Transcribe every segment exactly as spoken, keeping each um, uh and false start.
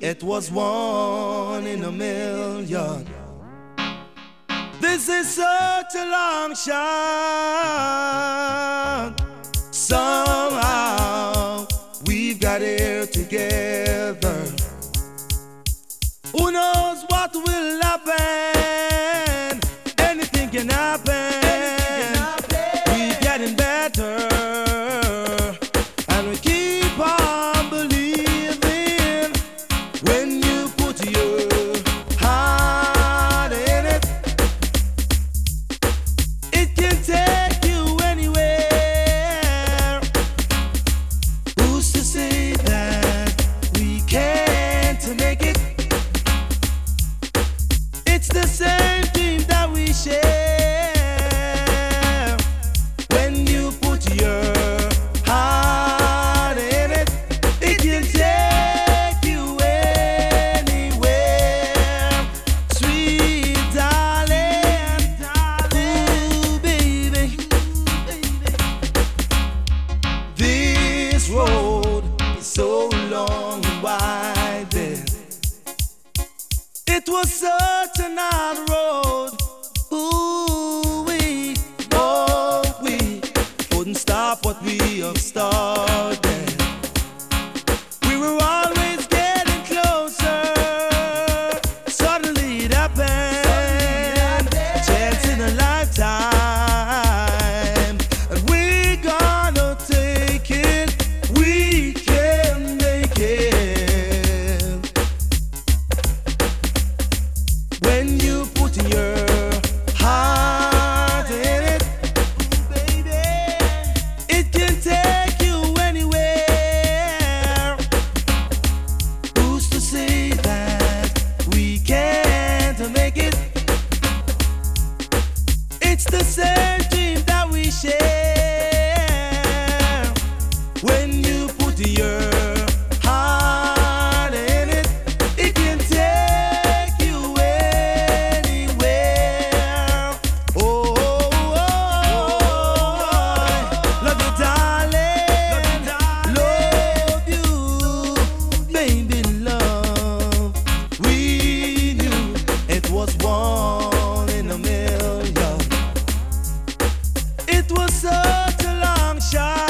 it was one in a million. This is such a long shot. Somehow we've got here together. Who knows what will happen? Anything can happen. We're getting better, and we keep on believing. When you put your heart in it, it can take you anywhere. Who's to say that we can't make it? It's the same dream that we share. When you put your heart in it, it can take you anywhere. Sweet darling, ooh baby. This road is so long and wide then. It was such an hard road. Ooh, we, oh, we couldn't stop what we have started. We were always getting closer. Suddenly it happened. A chance in a lifetime. And we gonna take it. We can make it. When you put your heart in it, baby, it can take you anywhere. Who's to say that we can't make it? It's the same dream that we share. When you put your heart in it, it can take you anywhere. Oh, oh, oh, love you, darling. Love you, baby, love. We knew it was one in a million. It was such a long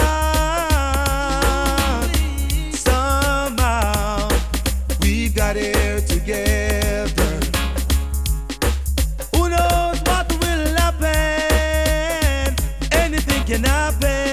shot. Somehow we got here together. Who knows what will happen? Anything can happen.